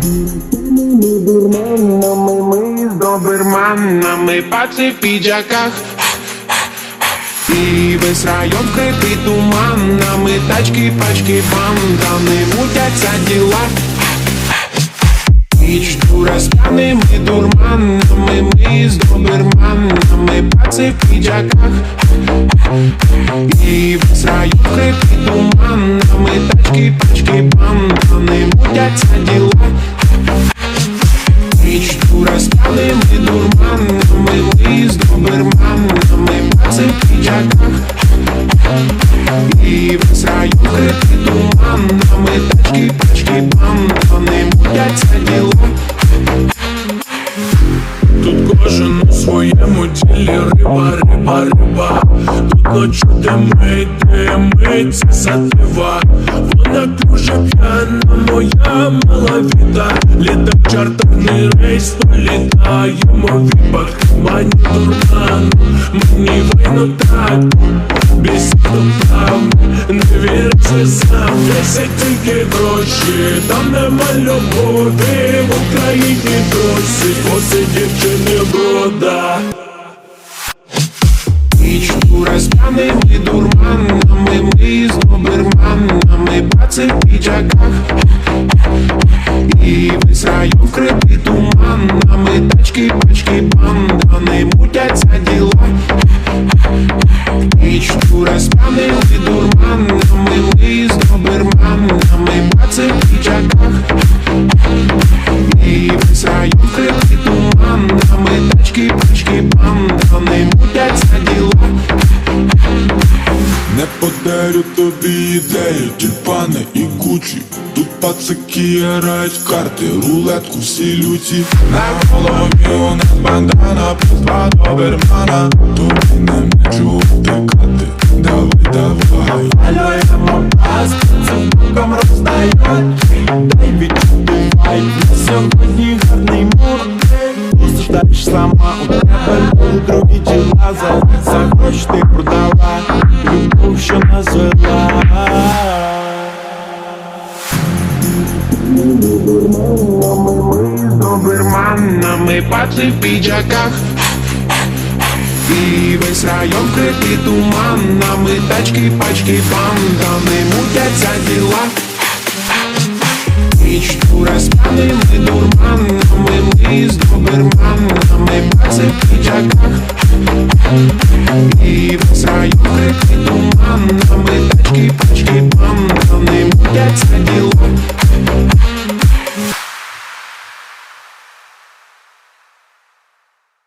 Ми дурманами, ми з доберманами, паци в піджаках. І весь район крепить туманами, тачки, пачки, бандани, мутяться діла. Ніч дура з п'яними дурманами, ми з доберманами, паци в піджаках. І весь район крепить туманами, тачки, пачки, бандани, мутяться діла. Ніч дура з п'яними дурманами, ми з доберманами, паци в піджаках. І весь район крепить туманами, тачки, пачки, бандани, мутяться діла. Тут кожен у своєму ділі риба, риба, риба. Тут ночі димить, це сатива. Вона дуже п'яна, моя малавіта. Літак чартерний рейс, політаємо в віпах. Мані дурман, мені вийно так. Бісіду прав, не віриться сам. Десять тільки гроші, там нема любові. В Україні досі поси дівчини брода. Ніч дура з п'яними дурманами, ми з доберманами, паци в піджаках. І весь район вкритий туманами, тачки, пачки, бандани, мутяться діла. Ніч дура з п'яними дурманами, ми з доберманами, паци в піджаках. І весь район вкритий туманами, тачки, пачки, бандани, мутяться діла. Не подарю тобі ідею, тюльпани і кучі. Тут пацаки грають в карти, рулетку всі люті. На голові у них бандана, плюс два добермана. Тобі не чого втикати, давай, давай. Алюємо пас, цим роздають. Дай відчути вайб, сьогодні гарний мур. Осуждаєш сама, у тебе були другі діла. За гроші ти продала любов, що нас звела. Ми з доберманами, паци в піджаках. І весь район вкритий туманами, тачки, пачки, бандани, мутяться діла. Ніч дура з п'яними дурманами, ми з доберманами, паци в піджаках. І весь район вкритий туманами, тачки, пачки, бандани, мутяться діла.